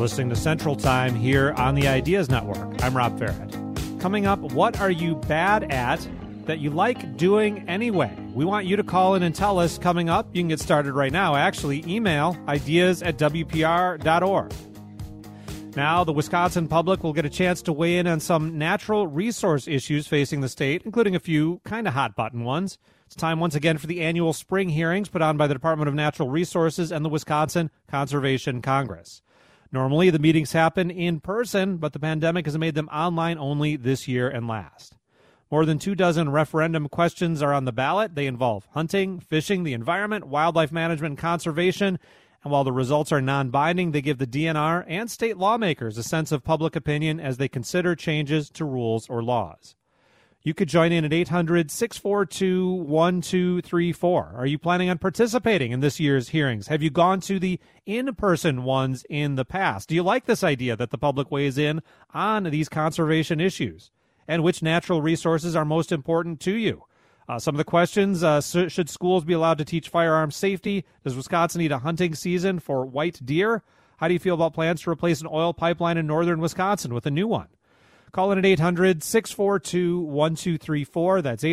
listening to Central Time here on the Ideas Network. I'm Rob Farrett. Coming up, what are you bad at that you like doing anyway? We want you to call in and tell us coming up. You can get started right now. Actually, email ideas@wpr.org. Now, the Wisconsin public will get a chance to weigh in on some natural resource issues facing the state, including a few kind of hot-button ones. It's time once again for the annual spring hearings put on by the Department of Natural Resources and the Wisconsin Conservation Congress. Normally, the meetings happen in person, but the pandemic has made them online only this year and last. More than 24 referendum questions are on the ballot. They involve hunting, fishing, the environment, wildlife management, and conservation. And while the results are non-binding, they give the DNR and state lawmakers a sense of public opinion as they consider changes to rules or laws. You could join in at 800-642-1234. Are you planning on participating in this year's hearings? Have you gone to the in-person ones in the past? Do you like this idea that the public weighs in on these conservation issues? And which natural resources are most important to you? Some of the questions, should schools be allowed to teach firearm safety? Does Wisconsin need a hunting season for white deer? How do you feel about plans to replace an oil pipeline in northern Wisconsin with a new one? Call in at 800-642-1234. That's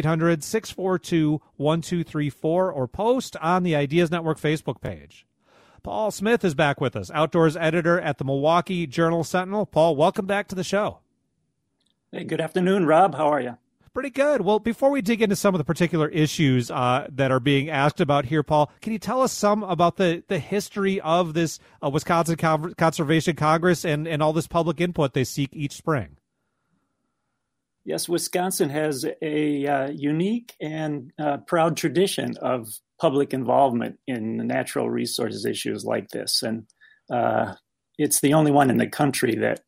800-642-1234, or post on the Ideas Network Facebook page. Paul Smith is back with us, outdoors editor at the Milwaukee Journal-Sentinel. Paul, welcome back to the show. Hey, good afternoon, Rob. How are you? Pretty good. Well, before we dig into some of the particular issues that are being asked about here, Paul, can you tell us some about the history of this Wisconsin Conservation Congress and all this public input they seek each spring? Yes, Wisconsin has a unique and proud tradition of public involvement in natural resources issues like this. And it's the only one in the country that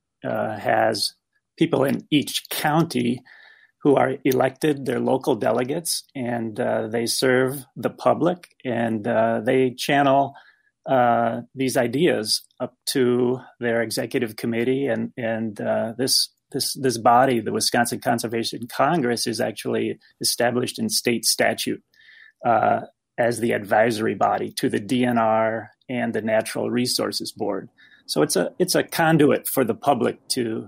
has people in each county who are elected, they're local delegates, and they serve the public, and they channel these ideas up to their executive committee. And this body, the Wisconsin Conservation Congress, is actually established in state statute as the advisory body to the DNR and the Natural Resources Board. So it's a conduit for the public to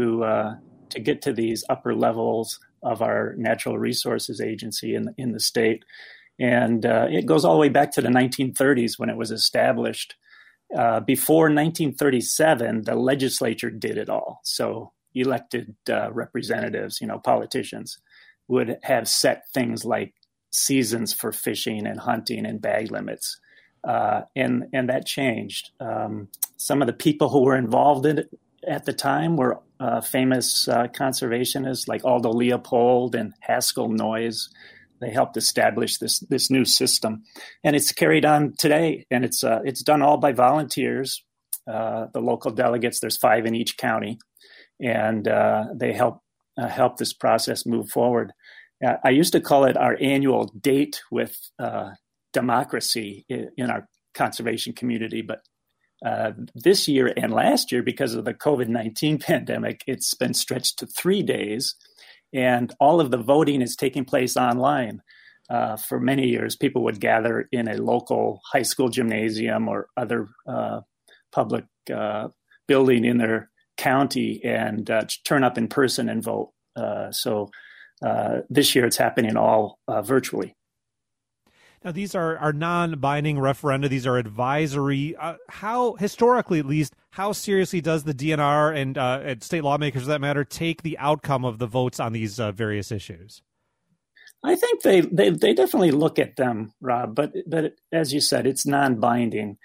get to these upper levels of our Natural Resources Agency in the state. And it goes all the way back to the 1930s when it was established. Before 1937, the legislature did it all. So elected representatives, politicians, would have set things like seasons for fishing and hunting and bag limits. And that changed. Some of the people who were involved in it at the time were famous conservationists like Aldo Leopold and Haskell Noyes. They helped establish this new system, and it's carried on today. And it's done all by volunteers. The local delegates, there's 5 in each county, and they help this process move forward. I used to call it our annual date with democracy in our conservation community, but this year and last year, because of the COVID-19 pandemic, it's been stretched to 3 days, and all of the voting is taking place online. For many years, people would gather in a local high school gymnasium or other public building in their county and turn up in person and vote. So this year it's happening all virtually. Now, these are non-binding referenda. These are advisory. How, historically at least, how seriously does the DNR and state lawmakers, for that matter, take the outcome of the votes on these various issues? I think they definitely look at them, Rob. But as you said, it's non-binding.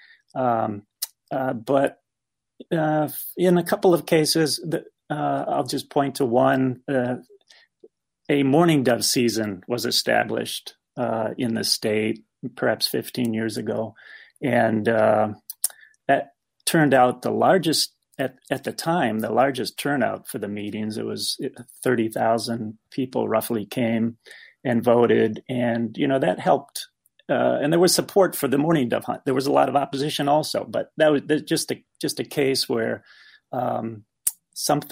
But in a couple of cases, I'll just point to one. A mourning dove season was established in the state, perhaps 15 years ago. And that turned out the largest, at the time, the largest turnout for the meetings. It was 30,000 people roughly came and voted. And, that helped. And there was support for the mourning dove hunt. There was a lot of opposition also, but that was just a case where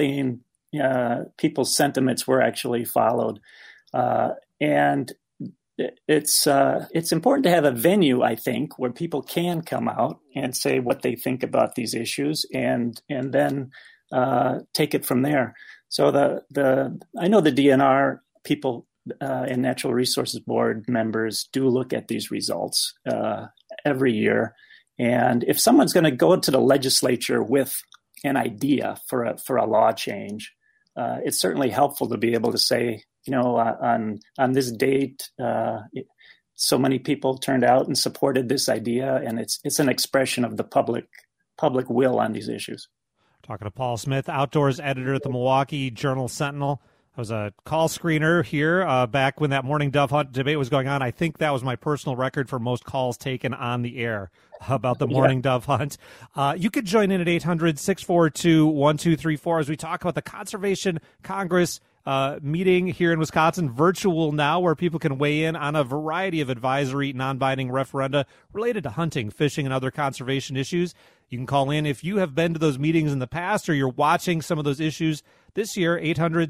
people's sentiments were actually followed. And it's important to have a venue, I think, where people can come out and say what they think about these issues, and then take it from there. So I know the DNR people and Natural Resources Board members do look at these results every year, and if someone's going to go to the legislature with an idea for a law change, it's certainly helpful to be able to say, on this date, so many people turned out and supported this idea, and it's an expression of the public will on these issues. Talking to Paul Smith, outdoors editor at the Milwaukee Journal-Sentinel. I was a call screener here back when that morning dove hunt debate was going on. I think that was my personal record for most calls taken on the air about the morning dove hunt. You could join in at 800-642-1234 as we talk about the Conservation Congress meeting here in Wisconsin, virtual now, where people can weigh in on a variety of advisory, non-binding referenda related to hunting, fishing, and other conservation issues. You can call in if you have been to those meetings in the past or you're watching some of those issues this year.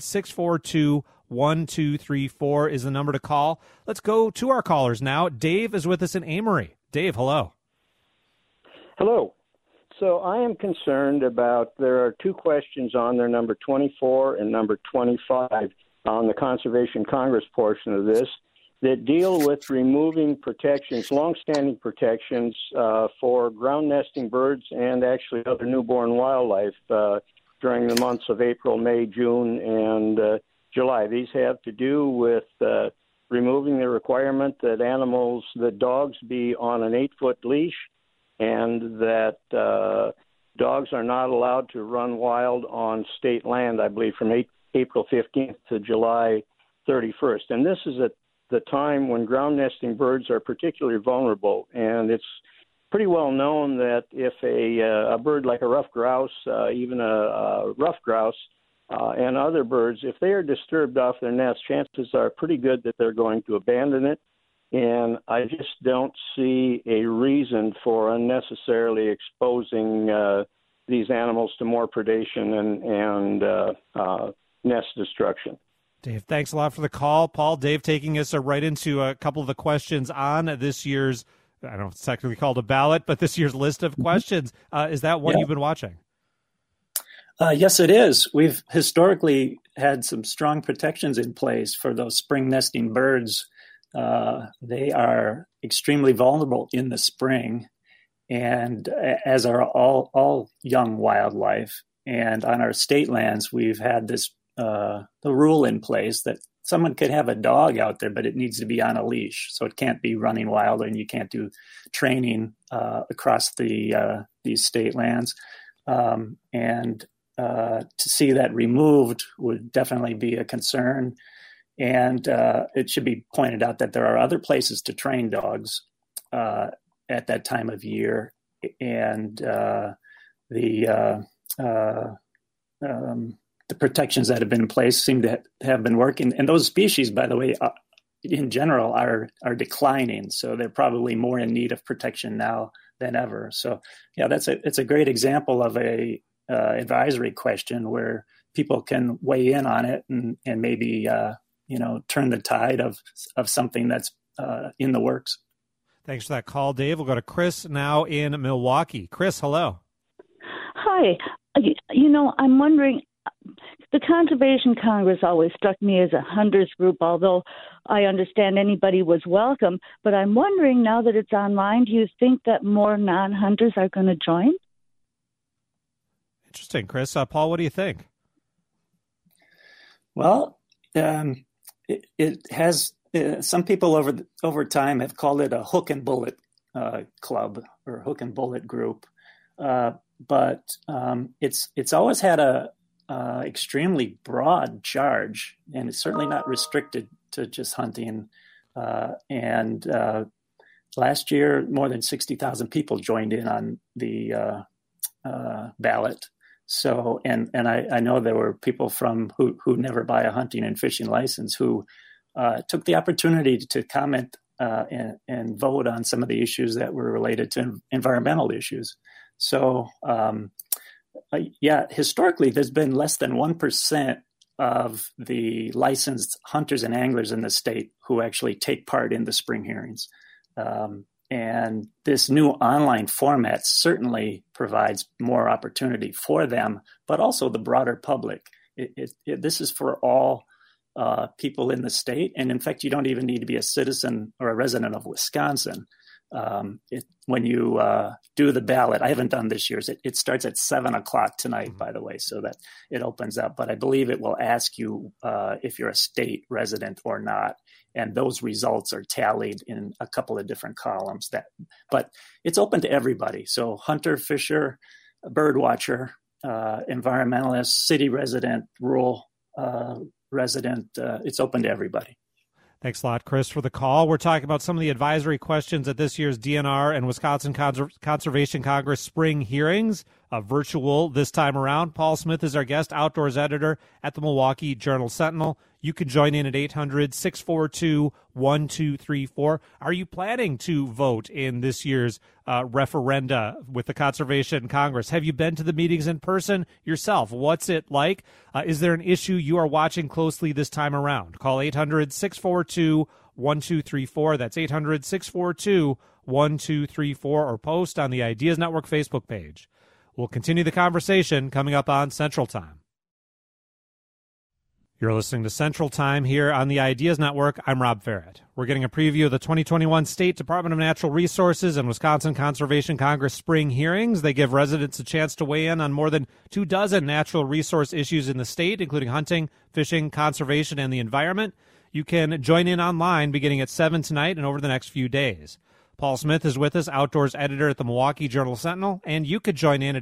800-642-1234 is the number to call. Let's go to our callers now. Dave is with us in Amory. Dave, hello. Hello. So I am concerned about, there are two questions on there, number 24 and number 25 on the Conservation Congress portion of this, that deal with removing protections, longstanding protections for ground nesting birds and actually other newborn wildlife during the months of April, May, June, and July. These have to do with removing the requirement that dogs be on an 8-foot leash, and that dogs are not allowed to run wild on state land, I believe, from April 15th to July 31st. And this is at the time when ground nesting birds are particularly vulnerable. And it's pretty well known that if a bird like a ruffed grouse, even a ruffed grouse, and other birds, if they are disturbed off their nest, chances are pretty good that they're going to abandon it. And I just don't see a reason for unnecessarily exposing these animals to more predation and nest destruction. Dave, thanks a lot for the call. Paul, Dave taking us right into a couple of the questions on this year's, I don't know if it's technically called a ballot, but this year's list of questions. Is that one you've been watching? Yes, it is. We've historically had some strong protections in place for those spring nesting birds. They are extremely vulnerable in the spring, and as are all young wildlife. And on our state lands, we've had this the rule in place that someone could have a dog out there, but it needs to be on a leash, so it can't be running wild, and you can't do training across these state lands. And to see that removed would definitely be a concern. And it should be pointed out that there are other places to train dogs at that time of year, and the protections that have been in place seem to have been working. And those species, by the way, in general, are declining, so they're probably more in need of protection now than ever. So, yeah, it's a great example of a advisory question where people can weigh in on it and maybe turn the tide of something that's in the works. Thanks for that call, Dave. We'll go to Chris now in Milwaukee. Chris, hello. Hi. I'm wondering, the Conservation Congress always struck me as a hunters group, although I understand anybody was welcome. But I'm wondering, now that it's online, do you think that more non-hunters are going to join? Interesting, Chris. Paul, what do you think? Well, it has some people over time have called it a hook and bullet club or hook and bullet group, but it's always had a extremely broad charge, and it's certainly not restricted to just hunting. And last year, more than 60,000 people joined in on the ballot. So, and I know there were people who never buy a hunting and fishing license who took the opportunity to comment and vote on some of the issues that were related to environmental issues. So, historically, there's been less than 1% of the licensed hunters and anglers in the state who actually take part in the spring hearings. And this new online format certainly provides more opportunity for them, but also the broader public. This is for all people in the state. And in fact, you don't even need to be a citizen or a resident of Wisconsin. When you do the ballot, I haven't done this year's. It starts at 7:00 tonight, by the way, so that it opens up. But I believe it will ask you if you're a state resident or not. And those results are tallied in a couple of different columns. But it's open to everybody. So hunter, fisher, bird watcher, environmentalist, city resident, rural resident, it's open to everybody. Thanks a lot, Chris, for the call. We're talking about some of the advisory questions at this year's DNR and Wisconsin Conservation Congress spring hearings, virtual this time around. Paul Smith is our guest, outdoors editor at the Milwaukee Journal-Sentinel. You can join in at 800-642-1234. Are you planning to vote in this year's referenda with the Conservation Congress? Have you been to the meetings in person yourself? What's it like? Is there an issue you are watching closely this time around? Call 800-642-1234. That's 800-642-1234, or post on the Ideas Network Facebook page. We'll continue the conversation coming up on Central Time. You're listening to Central Time here on the Ideas Network. I'm Rob Farrett. We're getting a preview of the 2021 State Department of Natural Resources and Wisconsin Conservation Congress spring hearings. They give residents a chance to weigh in on more than 24 natural resource issues in the state, including hunting, fishing, conservation, and the environment. You can join in online beginning at 7 tonight and over the next few days. Paul Smith is with us, outdoors editor at the Milwaukee Journal-Sentinel, and you could join in at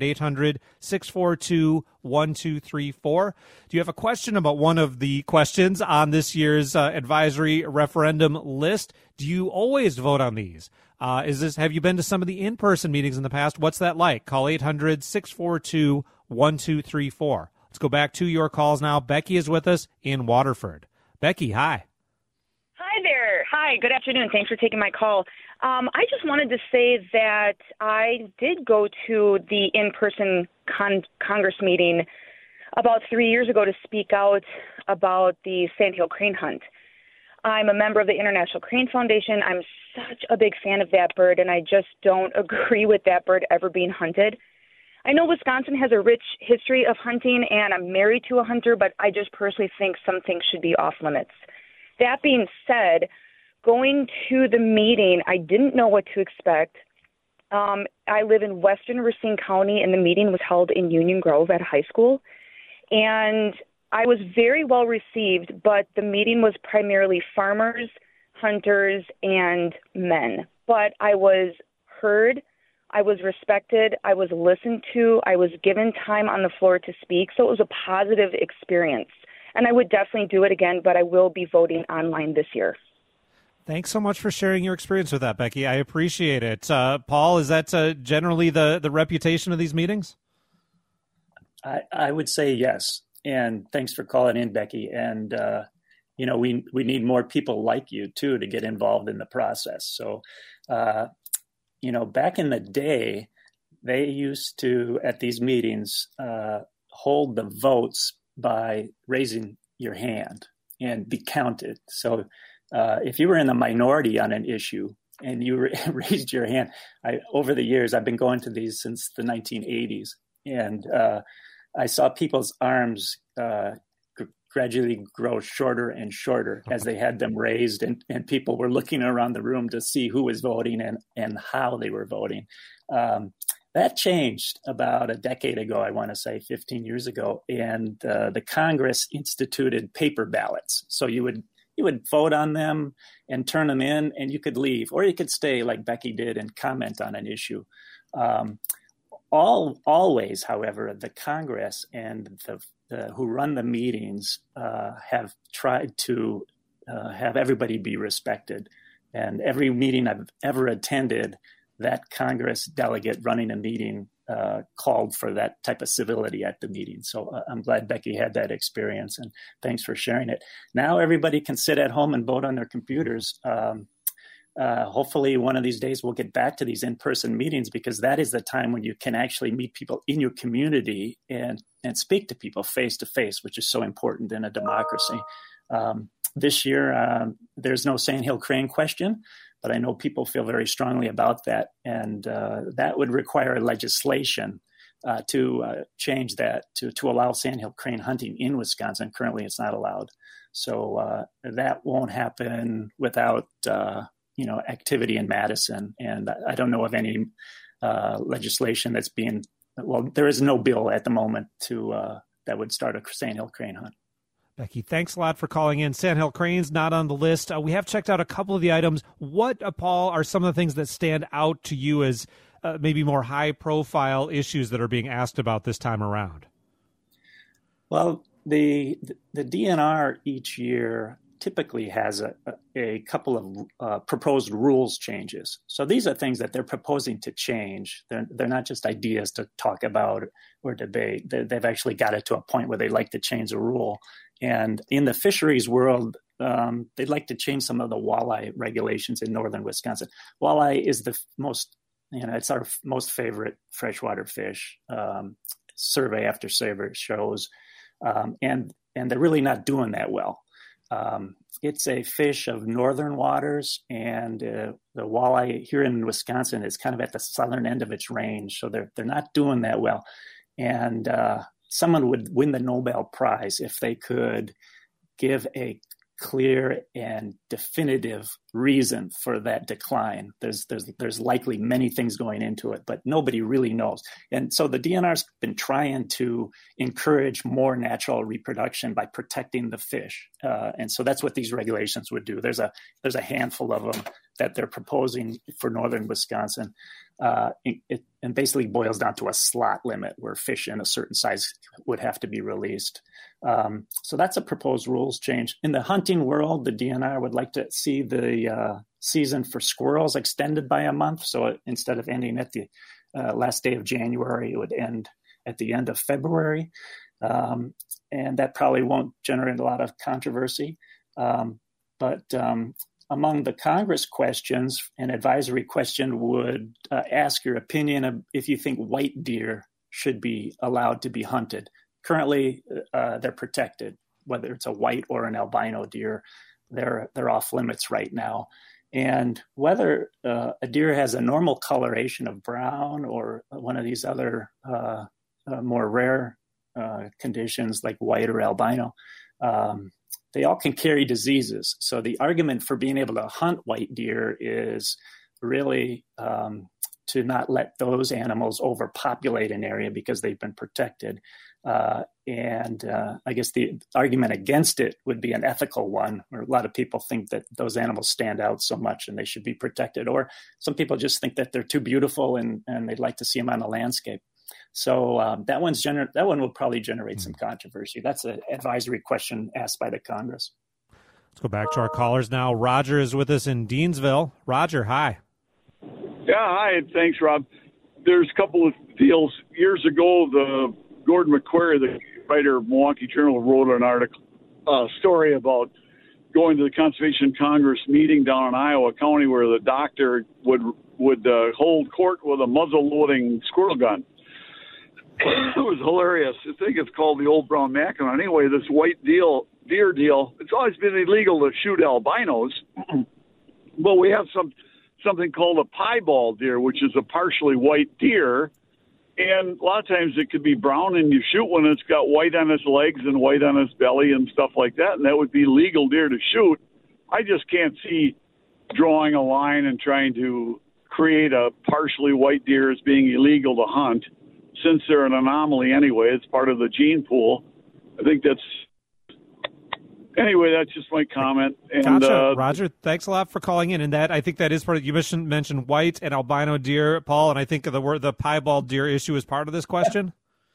800-642-1234. Do you have a question about one of the questions on this year's advisory referendum list? Do you always vote on these? Have you been to some of the in-person meetings in the past? What's that like? Call 800-642-1234. Let's go back to your calls now. Becky is with us in Waterford. Becky, hi. Hi there. Hi, good afternoon. Thanks for taking my call. I just wanted to say that I did go to the in-person Congress meeting about 3 years ago to speak out about the sandhill crane hunt. I'm a member of the International Crane Foundation. I'm such a big fan of that bird, and I just don't agree with that bird ever being hunted. I know Wisconsin has a rich history of hunting, and I'm married to a hunter, but I just personally think some things should be off limits. That being said, going to the meeting, I didn't know what to expect. I live in western Racine County, and the meeting was held in Union Grove at a high school. And I was very well received, but the meeting was primarily farmers, hunters, and men. But I was heard, I was respected, I was listened to, I was given time on the floor to speak, so it was a positive experience. And I would definitely do it again, but I will be voting online this year. Thanks so much for sharing your experience with that, Becky. I appreciate it. Paul, is that generally the reputation of these meetings? I would say yes. And thanks for calling in, Becky. And, we need more people like you, too, to get involved in the process. So, back in the day, they used to, at these meetings, hold the votes by raising your hand and be counted. So if you were in the minority on an issue and you raised your hand, over the years, I've been going to these since the 1980s, and I saw people's arms gradually grow shorter and shorter as they had them raised, and people were looking around the room to see who was voting and how they were voting. That changed about a decade ago, I want to say 15 years ago, and the Congress instituted paper ballots. So you would vote on them and turn them in, and you could leave, or you could stay like Becky did and comment on an issue. Always, however, the Congress and who run the meetings have tried to have everybody be respected. And every meeting I've ever attended, that Congress delegate running a meeting called for that type of civility at the meeting. So I'm glad Becky had that experience, and thanks for sharing it. Now everybody can sit at home and vote on their computers. hopefully one of these days we'll get back to these in-person meetings, because that is the time when you can actually meet people in your community and speak to people face to face, which is so important in a democracy. This year, there's no Sand Hill Crane question, but I know people feel very strongly about that. And that would require legislation to change that, to allow Sand Hill Crane hunting in Wisconsin. Currently, it's not allowed. So that won't happen without activity in Madison. And I don't know of any legislation that's being, there is no bill at the moment that would start a Sand Hill Crane hunt. Becky, thanks a lot for calling in. Sand Hill Crane's not on the list. We have checked out a couple of the items. What, Paul, are some of the things that stand out to you as maybe more high-profile issues that are being asked about this time around? Well, the DNR each year typically has a couple of proposed rules changes. So these are things that they're proposing to change. They're not just ideas to talk about or debate. They've actually got it to a point where they like to change a rule. And in the fisheries world, they'd like to change some of the walleye regulations in northern Wisconsin. Walleye is the most, it's our most favorite freshwater fish. Survey after survey shows, and they're really not doing that well. It's a fish of northern waters, and the walleye here in Wisconsin is kind of at the southern end of its range, so they're not doing that well. And someone would win the Nobel Prize if they could give a clear and definitive reason for that decline. There's likely many things going into it, but nobody really knows. And so the DNR's been trying to encourage more natural reproduction by protecting the fish. And so that's what these regulations would do. There's a handful of them that they're proposing for northern Wisconsin. And basically boils down to a slot limit where fish in a certain size would have to be released. So that's a proposed rules change. In the hunting world, the DNR would like to see the season for squirrels extended by a month. So instead of ending at the last day of January, it would end at the end of February. And that probably won't generate a lot of controversy. But among the Congress questions, an advisory question would ask your opinion of if you think white deer should be allowed to be hunted. Currently, they're protected, whether it's a white or an albino deer. They're off limits right now. And whether a deer has a normal coloration of brown or one of these other more rare conditions like white or albino, they all can carry diseases. So the argument for being able to hunt white deer is really to not let those animals overpopulate an area because they've been protected. And I guess the argument against it would be an ethical one, where a lot of people think that those animals stand out so much and they should be protected. Or some people just think that they're too beautiful and they'd like to see them on the landscape. So that one will probably generate some controversy. That's an advisory question asked by the Congress. Let's go back to our callers now. Roger is with us in Deansville. Roger, hi. Yeah, hi. Thanks, Rob. There's a couple of deals. Years ago, the Gordon McQuarrie, the writer of Milwaukee Journal, wrote an article, story about going to the Conservation Congress meeting down in Iowa County where the doctor would hold court with a muzzle-loading squirrel gun. It was hilarious. I think it's called the Old Brown Mackinac. Anyway, this white deer deal, it's always been illegal to shoot albinos, but we have something called a piebald deer, which is a partially white deer, and a lot of times it could be brown, and you shoot when it's got white on its legs and white on its belly and stuff like that, and that would be legal deer to shoot. I just can't see drawing a line and trying to create a partially white deer as being illegal to hunt. Since they're an anomaly anyway, it's part of the gene pool. I think that's just my comment. And, gotcha, Roger. Thanks a lot for calling in. And that, I think that is part of, you mentioned white and albino deer, Paul, and I think the piebald deer issue is part of this question.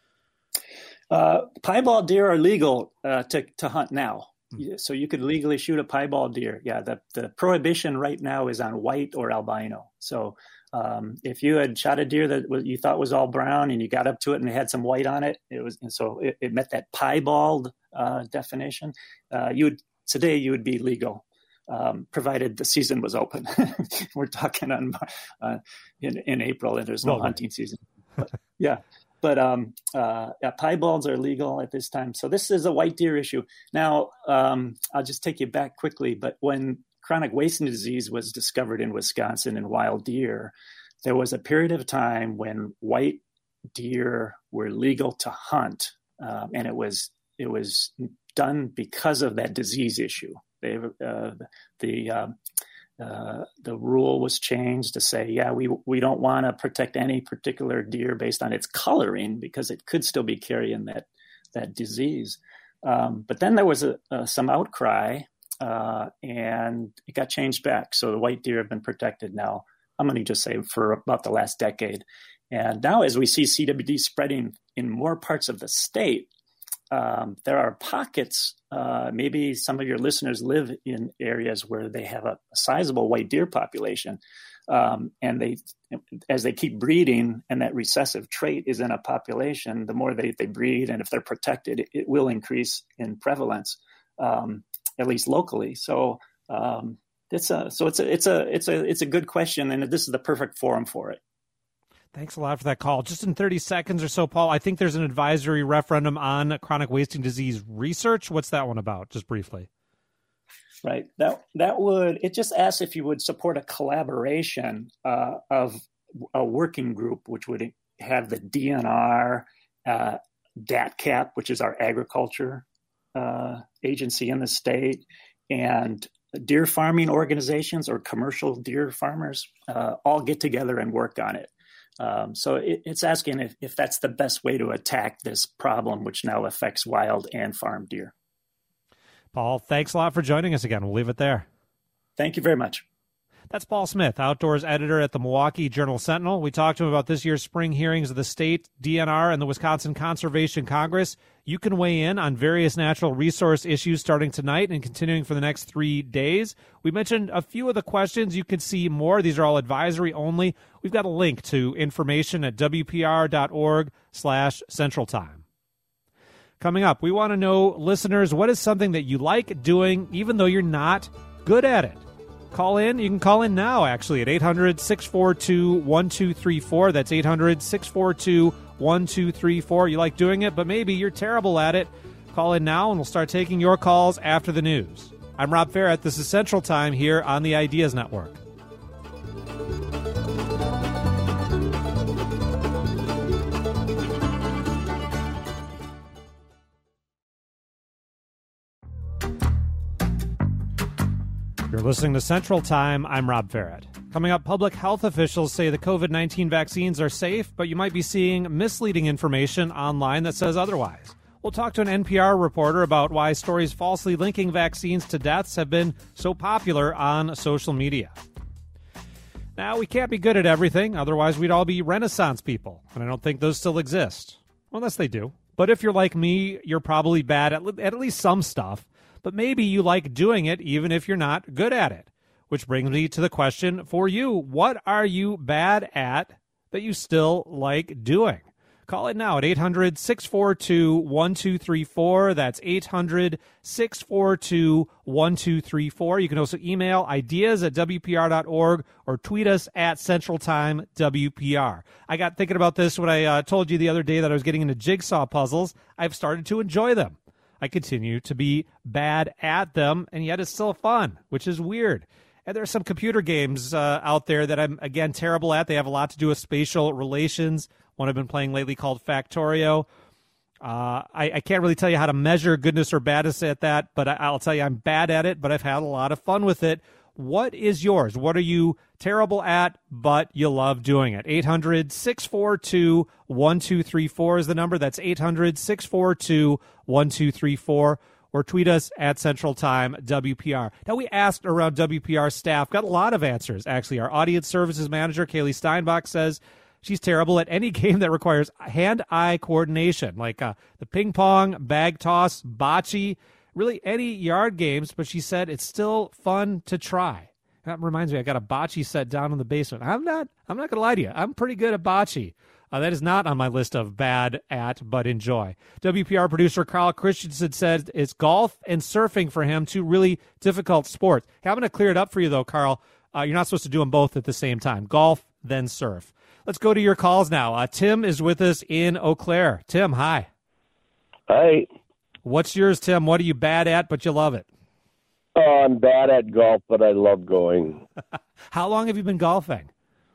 Piebald deer are legal to hunt now. So you could legally shoot a piebald deer. Yeah, the prohibition right now is on white or albino. So if you had shot a deer that you thought was all brown and you got up to it and it had some white on it, it met that piebald definition. Today you would be legal provided the season was open. We're talking on in April, and there's no hunting season. But, yeah. But piebald are legal at this time. So this is a white deer issue. Now, I'll just take you back quickly. But when chronic wasting disease was discovered in Wisconsin in wild deer, there was a period of time when white deer were legal to hunt, and it was done because of that disease issue. The rule was changed to say, we don't want to protect any particular deer based on its coloring because it could still be carrying that disease. But then there was some outcry, and it got changed back. So the white deer have been protected now, I'm going to just say for about the last decade. And now as we see CWD spreading in more parts of the state, there are pockets, maybe some of your listeners live in areas where they have a sizable white deer population. And as they keep breeding and that recessive trait is in a population, the more they breed, and if they're protected, it will increase in prevalence, at least locally. So it's a good question, and this is the perfect forum for it. Thanks a lot for that call. Just in 30 seconds or so, Paul, I think there's an advisory referendum on chronic wasting disease research. What's that one about? Just briefly. Right. It just asks if you would support a collaboration of a working group, which would have the DNR, DATCAP, which is our agriculture agency in the state, and deer farming organizations or commercial deer farmers all get together and work on it. So it's asking if that's the best way to attack this problem, which now affects wild and farm deer. Paul, thanks a lot for joining us again. We'll leave it there. Thank you very much. That's Paul Smith, outdoors editor at the Milwaukee Journal-Sentinel. We talked to him about this year's spring hearings of the state, DNR, and the Wisconsin Conservation Congress. You can weigh in on various natural resource issues starting tonight and continuing for the next 3 days. We mentioned a few of the questions. You can see more. These are all advisory only. We've got a link to information at wpr.org/Central Time. Coming up, we want to know, listeners, what is something that you like doing even though you're not good at it? Call in. You can call in now, actually, at 800-642-1234. That's 800-642-1234. You like doing it, but maybe you're terrible at it. Call in now, and we'll start taking your calls after the news. I'm Rob Ferret. This is Central Time here on the Ideas Network. You're listening to Central Time. I'm Rob Ferret. Coming up, public health officials say the COVID-19 vaccines are safe, but you might be seeing misleading information online that says otherwise. We'll talk to an NPR reporter about why stories falsely linking vaccines to deaths have been so popular on social media. Now, we can't be good at everything, otherwise we'd all be Renaissance people, and I don't think those still exist. Unless they do. But if you're like me, you're probably bad at least some stuff. But maybe you like doing it even if you're not good at it. Which brings me to the question for you. What are you bad at that you still like doing? Call it now at 800-642-1234. That's 800-642-1234. You can also email ideas@wpr.org or tweet us at CentralTimeWPR. I got thinking about this when I told you the other day that I was getting into jigsaw puzzles. I've started to enjoy them. I continue to be bad at them, and yet it's still fun, which is weird. And there are some computer games out there that I'm, again, terrible at. They have a lot to do with spatial relations. One I've been playing lately called Factorio. I can't really tell you how to measure goodness or badness at that, but I'll tell you I'm bad at it, but I've had a lot of fun with it. What is yours? What are you terrible at, but you love doing it? 800-642-1234 is the number. That's 800-642-1234. Or tweet us at Central Time WPR. Now, we asked around WPR staff, got a lot of answers, actually. Our audience services manager, Kaylee Steinbach, says she's terrible at any game that requires hand-eye coordination, like the ping pong, bag toss, bocce, really any yard games, but she said it's still fun to try. That reminds me, I got a bocce set down in the basement. I'm not going to lie to you. I'm pretty good at bocce. That is not on my list of bad at, but enjoy. WPR producer Carl Christensen said it's golf and surfing for him, two really difficult sports. Okay, I'm going to clear it up for you, though, Carl. You're not supposed to do them both at the same time. Golf, then surf. Let's go to your calls now. Tim is with us in Eau Claire. Tim, hi. Hi. What's yours, Tim? What are you bad at, but you love it? Oh, I'm bad at golf, but I love going. How long have you been golfing?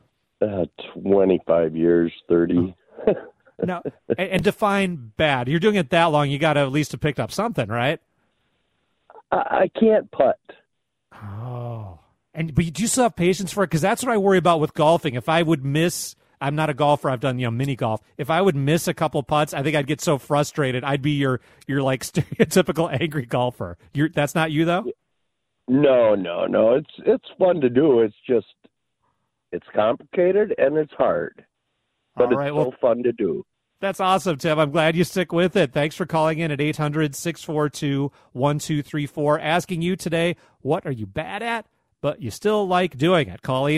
25 years, 30. Now, and define bad. You're doing it that long, you got to at least have picked up something, right? I can't putt. Oh. But do you still have patience for it? Because that's what I worry about with golfing. If I would miss, I'm not a golfer. I've done mini golf. If I would miss a couple putts, I think I'd get so frustrated. I'd be your like stereotypical angry golfer. That's not you though. No. It's fun to do. It's just it's complicated and it's hard, but it's so fun to do. That's awesome, Tim. I'm glad you stick with it. Thanks for calling in at 800-642-1234. Asking you today, what are you bad at, but you still like doing it? Call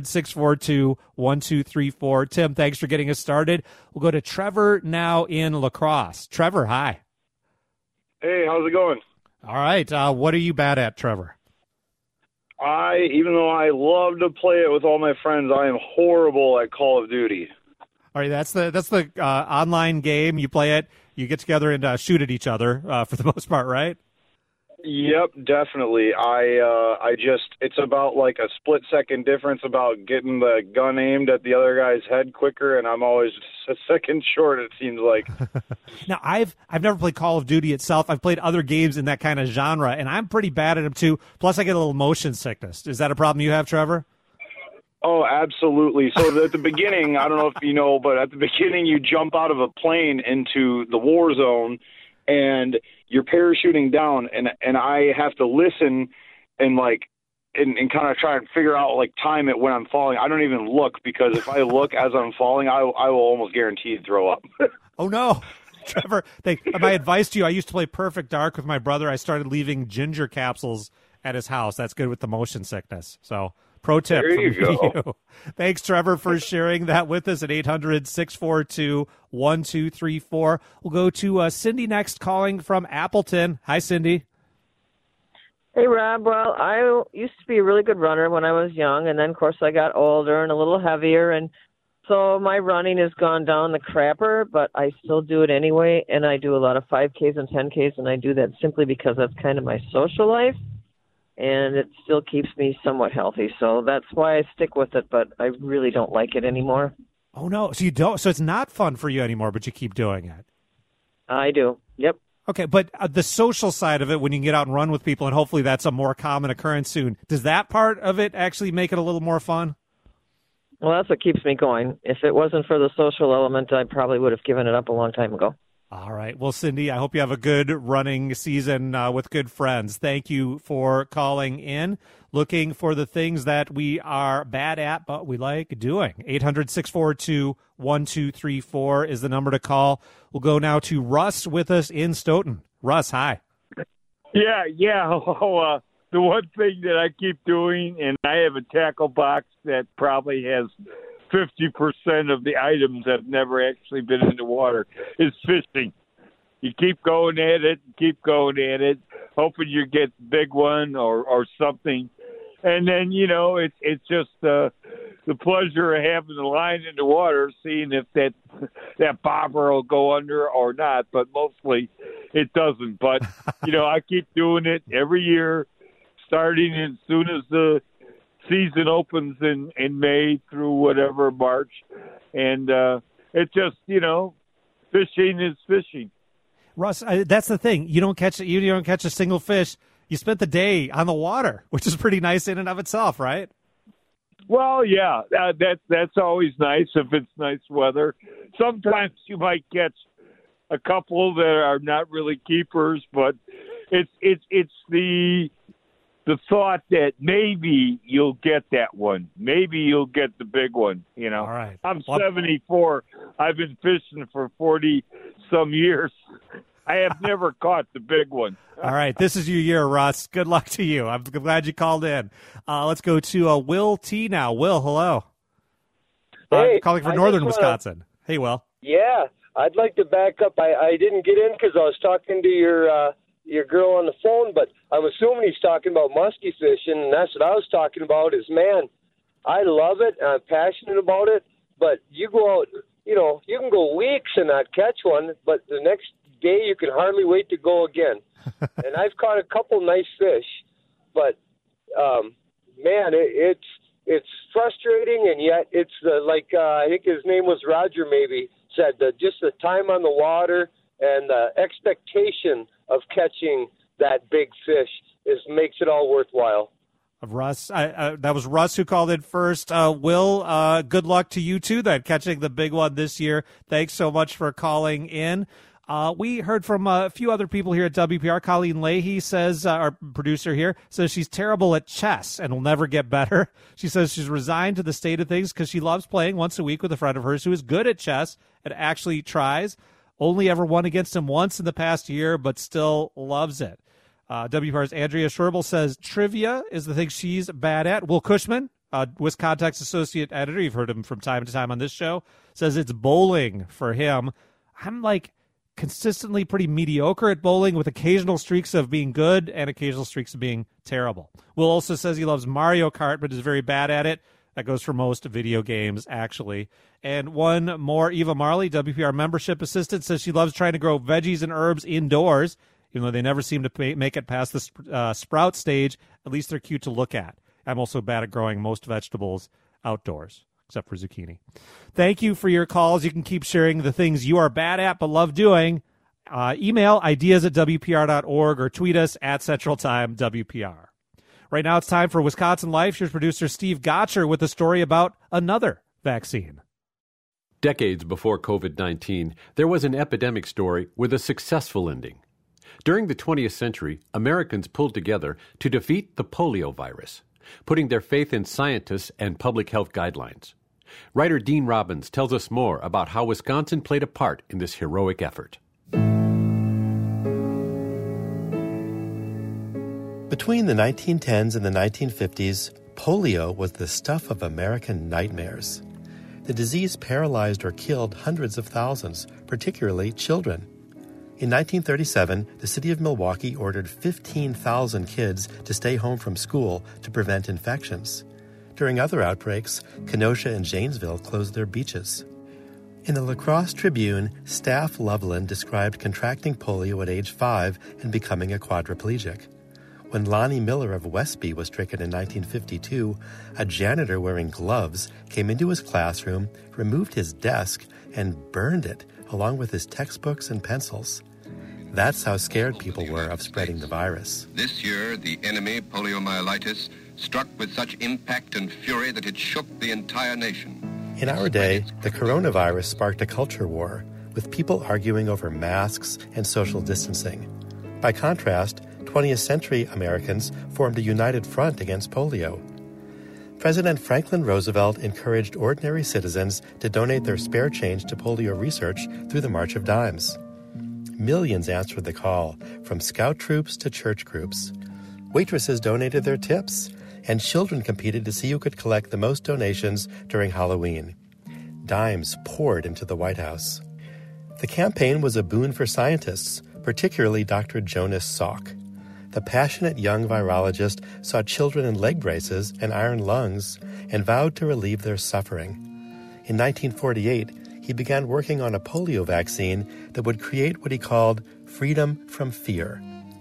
800-642-1234. Tim, thanks for getting us started. We'll go to Trevor now in La Crosse. Trevor, hi. Hey, how's it going? All right. What are you bad at, Trevor? Even though I love to play it with all my friends, I am horrible at Call of Duty. All right, that's the online game. You play it, you get together and shoot at each other for the most part, right? Yep, definitely. It's about like a split-second difference about getting the gun aimed at the other guy's head quicker, and I'm always a second short, it seems like. Now, I've never played Call of Duty itself. I've played other games in that kind of genre, and I'm pretty bad at them too. Plus, I get a little motion sickness. Is that a problem you have, Trevor? Oh, absolutely. So at the beginning, I don't know if you know, but at the beginning you jump out of a plane into the war zone, and you're parachuting down, and I have to listen and kind of try and figure out time it when I'm falling. I don't even look, because if I look as I'm falling, I will almost guaranteed throw up. Oh no, Trevor! My advice to you: I used to play Perfect Dark with my brother. I started leaving ginger capsules at his house. That's good with the motion sickness. So, pro tip. There you go. Thanks, Trevor, for sharing that with us at 800-642-1234. We'll go to Cindy next, calling from Appleton. Hi, Cindy. Hey, Rob. Well, I used to be a really good runner when I was young, and then, of course, I got older and a little heavier, and so my running has gone down the crapper, but I still do it anyway, and I do a lot of 5Ks and 10Ks, and I do that simply because that's kind of my social life, and it still keeps me somewhat healthy. So that's why I stick with it, but I really don't like it anymore. Oh, no. So you don't? So it's not fun for you anymore, but you keep doing it? I do. Yep. Okay, but the social side of it, when you can get out and run with people, and hopefully that's a more common occurrence soon, does that part of it actually make it a little more fun? Well, that's what keeps me going. If it wasn't for the social element, I probably would have given it up a long time ago. All right. Well, Cindy, I hope you have a good running season with good friends. Thank you for calling in. Looking for the things that we are bad at, but we like doing. 800-642-1234 is the number to call. We'll go now to Russ with us in Stoughton. Russ, hi. Yeah. The one thing that I keep doing, and I have a tackle box that probably has 50% of the items that have never actually been in the water, is fishing. You keep going at it, hoping you get a big one or something. And then, it's just the pleasure of having the line in the water, seeing if that bobber will go under or not. But mostly it doesn't. But, I keep doing it every year, starting as soon as the season opens in May through whatever March. And it just, fishing is fishing. Russ, that's the thing. You don't catch a single fish. You spent the day on the water, which is pretty nice in and of itself, right? Well, yeah, that's always nice if it's nice weather. Sometimes you might catch a couple that are not really keepers, but it's the thought that maybe you'll get that one. Maybe you'll get the big one, All right. I'm 74. I've been fishing for 40-some years. I have never caught the big one. All right. This is your year, Russ. Good luck to you. I'm glad you called in. Let's go to Will T now. Will, hello. Hey, calling from northern Wisconsin. Hey, Will. Yeah, I'd like to back up. I didn't get in because I was talking to your girl on the phone, but I'm assuming he's talking about musky fishing, and that's what I was talking about is, man, I love it, and I'm passionate about it, but you go out, you can go weeks and not catch one, but the next day you can hardly wait to go again. And I've caught a couple nice fish, but, man, it's frustrating, and yet it's I think his name was Roger maybe, said just the time on the water and the expectation of catching that big fish makes it all worthwhile. Russ, that was Russ who called in first. Will, good luck to you too, catching the big one this year. Thanks so much for calling in. We heard from a few other people here at WPR. Colleen Leahy says, our producer here, says she's terrible at chess and will never get better. She says she's resigned to the state of things because she loves playing once a week with a friend of hers who is good at chess and actually tries. Only ever won against him once in the past year, but still loves it. WPR's Andrea Scherbel says trivia is the thing she's bad at. Will Cushman, WisContext associate editor, you've heard him from time to time on this show, says it's bowling for him. I'm consistently pretty mediocre at bowling with occasional streaks of being good and occasional streaks of being terrible. Will also says he loves Mario Kart but is very bad at it. That goes for most video games, actually. And one more, Eva Marley, WPR membership assistant, says she loves trying to grow veggies and herbs indoors, even though they never seem to make it past the sprout stage. At least they're cute to look at. I'm also bad at growing most vegetables outdoors, except for zucchini. Thank you for your calls. You can keep sharing the things you are bad at but love doing. Email ideas@WPR.org or tweet us at Central Time WPR. Right now it's time for Wisconsin Life. Here's producer Steve Gotcher with a story about another vaccine. Decades before COVID-19, there was an epidemic story with a successful ending. During the 20th century, Americans pulled together to defeat the polio virus, putting their faith in scientists and public health guidelines. Writer Dean Robbins tells us more about how Wisconsin played a part in this heroic effort. Between the 1910s and the 1950s, polio was the stuff of American nightmares. The disease paralyzed or killed hundreds of thousands, particularly children. In 1937, the city of Milwaukee ordered 15,000 kids to stay home from school to prevent infections. During other outbreaks, Kenosha and Janesville closed their beaches. In the La Crosse Tribune, Staff Loveland described contracting polio at age 5 and becoming a quadriplegic. When Lonnie Miller of Westby was stricken in 1952, a janitor wearing gloves came into his classroom, removed his desk, and burned it, along with his textbooks and pencils. That's how scared people were of spreading the virus. This year, the enemy, poliomyelitis, struck with such impact and fury that it shook the entire nation. In our day, the coronavirus sparked a culture war, with people arguing over masks and social distancing. By contrast, 20th century Americans formed a united front against polio. President Franklin Roosevelt encouraged ordinary citizens to donate their spare change to polio research through the March of Dimes. Millions answered the call, from scout troops to church groups. Waitresses donated their tips, and children competed to see who could collect the most donations during Halloween. Dimes poured into the White House. The campaign was a boon for scientists, particularly Dr. Jonas Salk. The passionate young virologist saw children in leg braces and iron lungs and vowed to relieve their suffering. In 1948, he began working on a polio vaccine that would create what he called freedom from fear.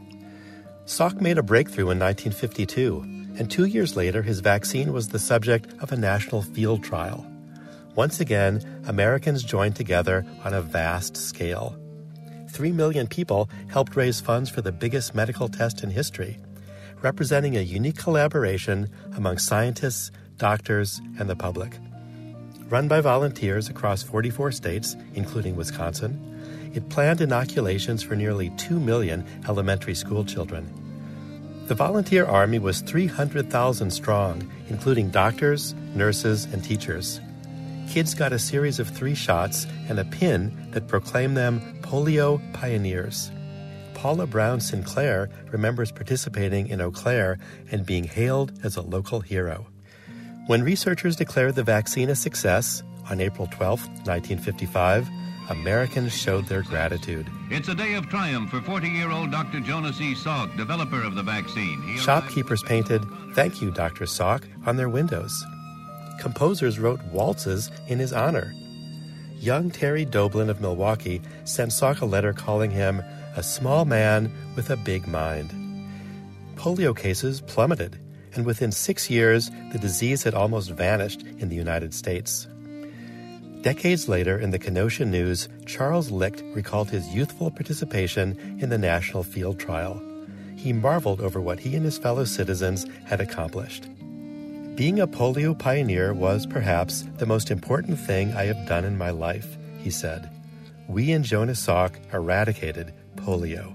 Salk made a breakthrough in 1952, and 2 years later his vaccine was the subject of a national field trial. Once again, Americans joined together on a vast scale. 3 million people helped raise funds for the biggest medical test in history, representing a unique collaboration among scientists, doctors, and the public. Run by volunteers across 44 states, including Wisconsin, it planned inoculations for nearly 2 million elementary school children. The volunteer army was 300,000 strong, including doctors, nurses, and teachers. Kids got a series of 3 shots and a pin that proclaimed them polio pioneers. Paula Brown Sinclair remembers participating in Eau Claire and being hailed as a local hero. When researchers declared the vaccine a success, On April 12, 1955, Americans showed their gratitude. It's a day of triumph for 40-year-old Dr. Jonas E. Salk, developer of the vaccine. Shopkeepers painted, "Thank you, Dr. Salk," on their windows. Composers wrote waltzes in his honor. Young Terry Doblin of Milwaukee sent Salk a letter calling him a small man with a big mind. Polio cases plummeted, and within 6 years, the disease had almost vanished in the United States. Decades later, in the Kenosha News, Charles Licht recalled his youthful participation in the national field trial. He marveled over what he and his fellow citizens had accomplished. "Being a polio pioneer was, perhaps, the most important thing I have done in my life," he said. "We and Jonas Salk eradicated polio."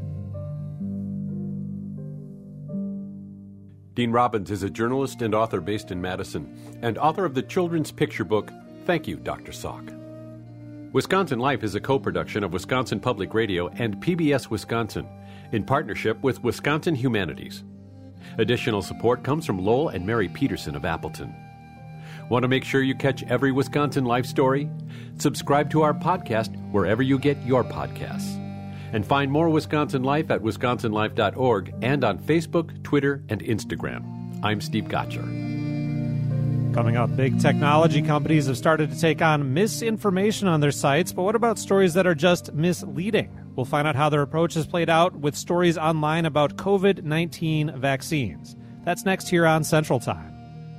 Dean Robbins is a journalist and author based in Madison, and author of the children's picture book, Thank You, Dr. Salk. Wisconsin Life is a co-production of Wisconsin Public Radio and PBS Wisconsin, in partnership with Wisconsin Humanities. Additional support comes from Lowell and Mary Peterson of Appleton. Want to make sure you catch every Wisconsin Life story? Subscribe to our podcast wherever you get your podcasts. And find more Wisconsin Life at wisconsinlife.org and on Facebook, Twitter, and Instagram. I'm Steve Gotcher. Coming up, big technology companies have started to take on misinformation on their sites, but what about stories that are just misleading? We'll find out how their approach has played out with stories online about COVID-19 vaccines. That's next here on Central Time.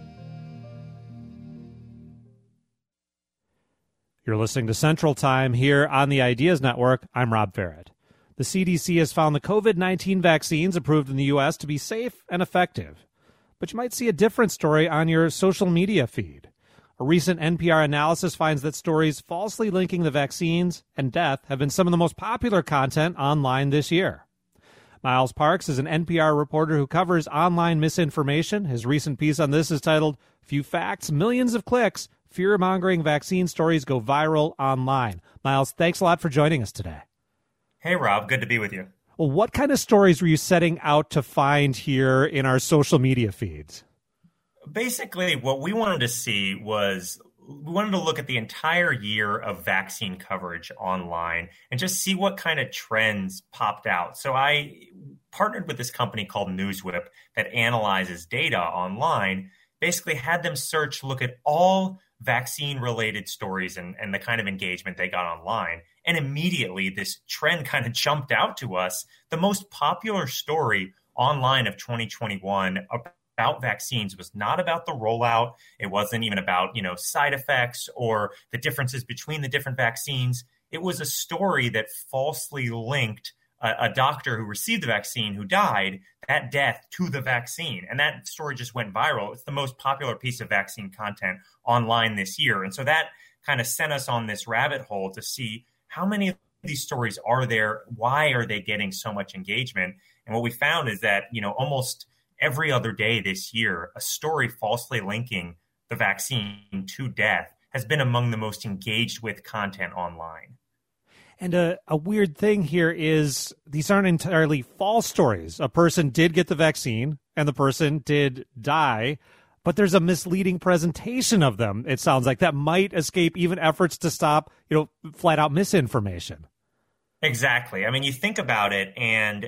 You're listening to Central Time here on the Ideas Network. I'm Rob Farrett. The CDC has found the COVID-19 vaccines approved in the U.S. to be safe and effective. But you might see a different story on your social media feed. A recent NPR analysis finds that stories falsely linking the vaccines and death have been some of the most popular content online this year. Miles Parks is an NPR reporter who covers online misinformation. His recent piece on this is titled, "Few Facts, Millions of Clicks, Fear-Mongering Vaccine Stories Go Viral Online." Miles, thanks a lot for joining us today. Hey, Rob. Good to be with you. Well, what kind of stories were you setting out to find here in our social media feeds? Basically, what we wanted to see was we wanted to look at the entire year of vaccine coverage online and just see what kind of trends popped out. So I partnered with this company called NewsWhip that analyzes data online, basically had them look at all vaccine-related stories and the kind of engagement they got online. And immediately, this trend kind of jumped out to us. The most popular story online of 2021 about vaccines was not about the rollout. It wasn't even about, side effects or the differences between the different vaccines. It was a story that falsely linked a doctor who received the vaccine who died, that death to the vaccine. And that story just went viral. It's the most popular piece of vaccine content online this year. And so that kind of sent us on this rabbit hole to see how many of these stories are there? Why are they getting so much engagement? And what we found is that, almost every other day this year, a story falsely linking the vaccine to death has been among the most engaged with content online. And a weird thing here is these aren't entirely false stories. A person did get the vaccine and the person did die, but there's a misleading presentation of them, it sounds like, that might escape even efforts to stop, flat out misinformation. Exactly. I mean, you think about it and,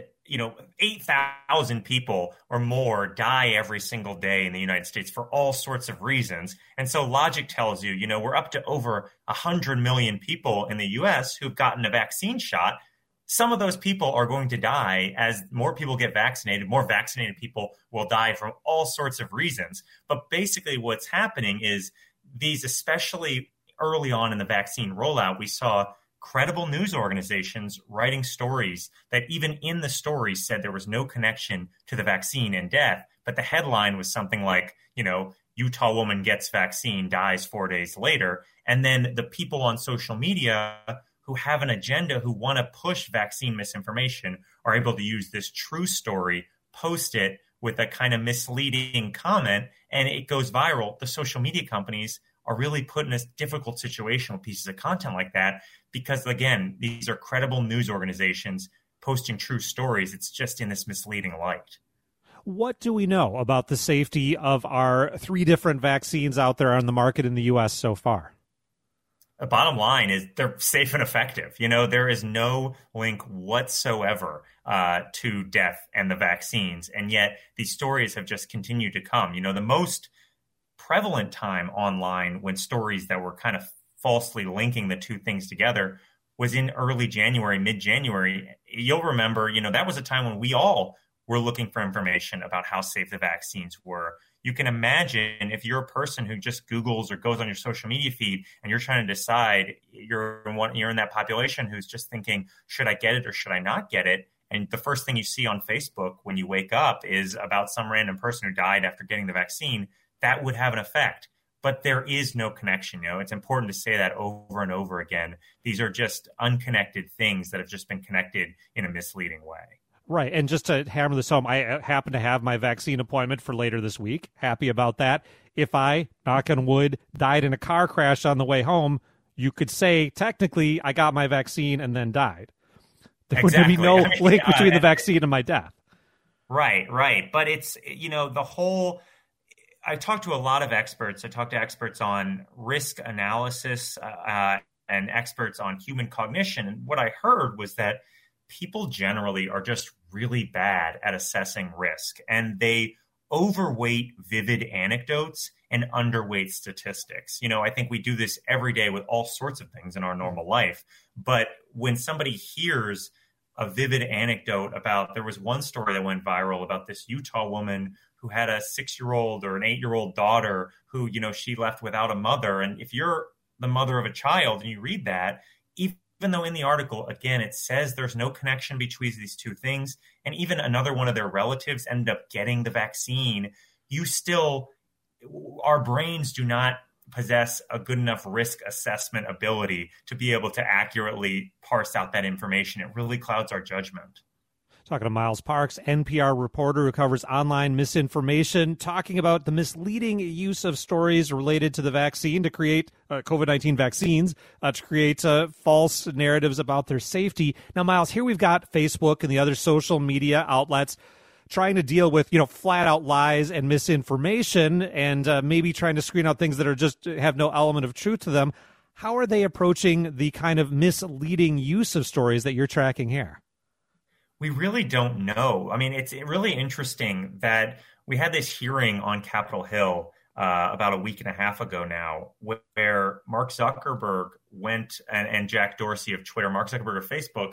8,000 people or more die every single day in the United States for all sorts of reasons. And so logic tells you, we're up to over 100 million people in the U.S. who've gotten a vaccine shot. Some of those people are going to die as more people get vaccinated. More vaccinated people will die from all sorts of reasons. But basically what's happening is these, especially early on in the vaccine rollout, we saw credible news organizations writing stories that even in the stories said there was no connection to the vaccine and death. But the headline was something like, Utah woman gets vaccine, dies 4 days later. And then the people on social media who have an agenda, who want to push vaccine misinformation, are able to use this true story, post it with a kind of misleading comment, and it goes viral. The social media companies are really put in this difficult situation with pieces of content like that because, again, these are credible news organizations posting true stories. It's just in this misleading light. What do we know about the safety of our 3 different vaccines out there on the market in the U.S. so far? bottom line is they're safe and effective. There is no link whatsoever to death and the vaccines. And yet these stories have just continued to come. The most prevalent time online when stories that were kind of falsely linking the two things together was in early January, mid-January. You'll remember, that was a time when we all were looking for information about how safe the vaccines were. You can imagine if you're a person who just Googles or goes on your social media feed and you're trying to decide, you're in that population who's just thinking, should I get it or should I not get it? And the first thing you see on Facebook when you wake up is about some random person who died after getting the vaccine. That would have an effect. But there is no connection. It's important to say that over and over again. These are just unconnected things that have just been connected in a misleading way. Right. And just to hammer this home, I happen to have my vaccine appointment for later this week. Happy about that. If I, knock on wood, died in a car crash on the way home, you could say, technically, I got my vaccine and then died. There would be no link between the vaccine and my death. Right. But it's, the whole... I talked to a lot of experts. I talked to experts on risk analysis and experts on human cognition. And what I heard was that people generally are just really bad at assessing risk, and they overweight vivid anecdotes and underweight statistics. I think we do this every day with all sorts of things in our normal life. But when somebody hears a vivid anecdote about, there was one story that went viral about this Utah woman who had a 6-year-old or an 8-year-old daughter who, she left without a mother. And if you're the mother of a child and you read that, even though in the article, again, it says there's no connection between these two things, and even another one of their relatives ended up getting the vaccine, our brains do not possess a good enough risk assessment ability to be able to accurately parse out that information. It really clouds our judgment. Talking to Miles Parks, NPR reporter who covers online misinformation, talking about the misleading use of stories related to the vaccine to create COVID-19 vaccines, to create false narratives about their safety. Now, Miles, here we've got Facebook and the other social media outlets trying to deal with, flat out lies and misinformation, and maybe trying to screen out things that are just have no element of truth to them. How are they approaching the kind of misleading use of stories that you're tracking here? We really don't know. I mean, it's really interesting that we had this hearing on Capitol Hill about a week and a half ago now, where Mark Zuckerberg went and Jack Dorsey of Twitter, Mark Zuckerberg of Facebook,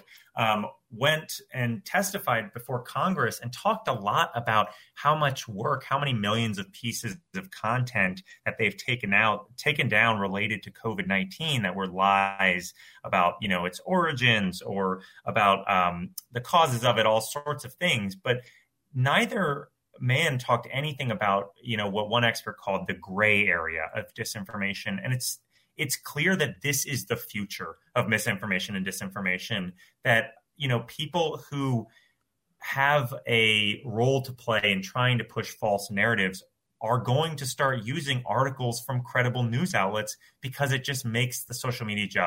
went and testified before Congress and talked a lot about how much work, how many millions of pieces of content that they've taken down related to COVID-19 that were lies about, its origins or about the causes of it, all sorts of things. But neither man talked anything about, what one expert called the gray area of disinformation. And it's clear that this is the future of misinformation and disinformation, that, people who have a role to play in trying to push false narratives are going to start using articles from credible news outlets, because it just makes the social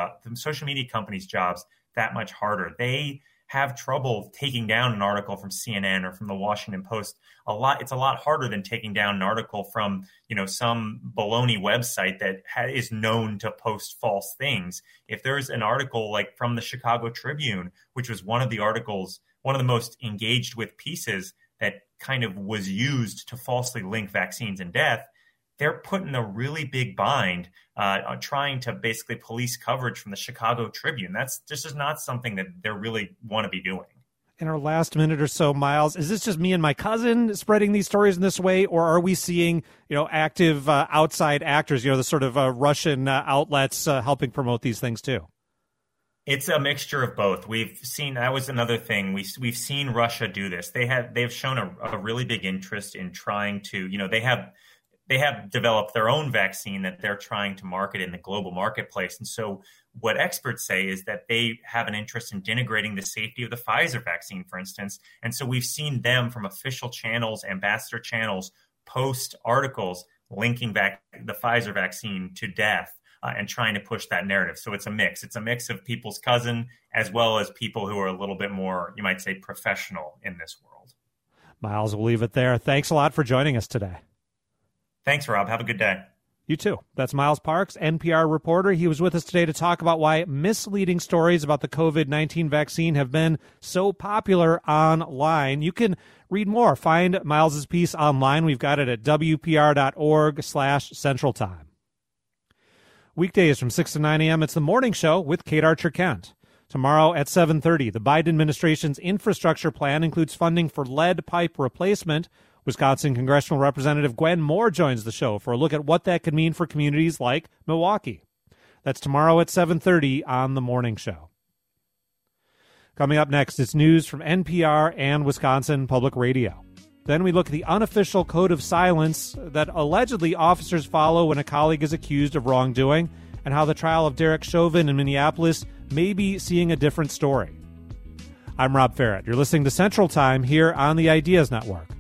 media companies' jobs that much harder. They have trouble taking down an article from CNN or from the Washington Post. It's a lot harder than taking down an article from, some baloney website that is known to post false things. If there's an article like from the Chicago Tribune, which was one of the most engaged with pieces that kind of was used to falsely link vaccines and death, they're put in a really big bind on trying to basically police coverage from the Chicago Tribune. This is not something that they really want to be doing. In our last minute or so, Miles, is this just me and my cousin spreading these stories in this way, or are we seeing, active outside actors, the sort of Russian outlets helping promote these things too? It's a mixture of both. We've seen, that was another thing. We've seen Russia do this. They've shown a really big interest in trying to, they have developed their own vaccine that they're trying to market in the global marketplace. And so what experts say is that they have an interest in denigrating the safety of the Pfizer vaccine, for instance. And so we've seen them from official channels, ambassador channels, post articles linking back the Pfizer vaccine to death and trying to push that narrative. So it's a mix. It's a mix of people's cousin as well as people who are a little bit more, you might say, professional in this world. Miles, we'll leave it there. Thanks a lot for joining us today. Thanks, Rob. Have a good day. You too. That's Miles Parks, NPR reporter. He was with us today to talk about why misleading stories about the COVID-19 vaccine have been so popular online. You can read more. Find Miles's piece online. We've got it at wpr.org/Central Time. Weekdays from 6 to 9 a.m., it's The Morning Show with Kate Archer-Kent. Tomorrow at 7:30, the Biden administration's infrastructure plan includes funding for lead pipe replacement. Wisconsin Congressional Representative Gwen Moore joins the show for a look at what that could mean for communities like Milwaukee. That's tomorrow at 7:30 on The Morning Show. Coming up next, it's news from NPR and Wisconsin Public Radio. Then we look at the unofficial code of silence that allegedly officers follow when a colleague is accused of wrongdoing, and how the trial of Derek Chauvin in Minneapolis may be seeing a different story. I'm Rob Farrett. You're listening to Central Time here on the Ideas Network.